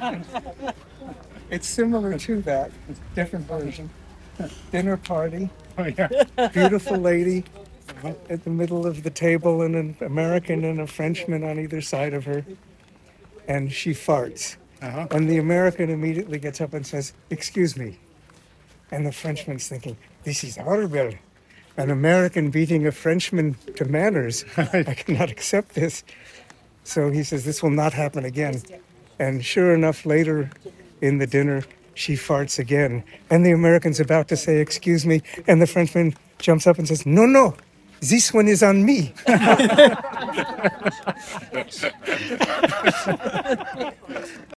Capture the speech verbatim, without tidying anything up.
It's similar to that, different version. Dinner party, Oh, yeah. beautiful lady at the middle of the table, and an American and a Frenchman on either side of her, and she farts. Uh-huh. And the American immediately gets up and says, "Excuse me." And the Frenchman's thinking, "This is horrible. An American beating a Frenchman to manners. I cannot accept this." So he says, "This will not happen again." And sure enough, later in the dinner, she farts again. And the American's about to say, "Excuse me." And the Frenchman jumps up and says, "No, no, this one is on me."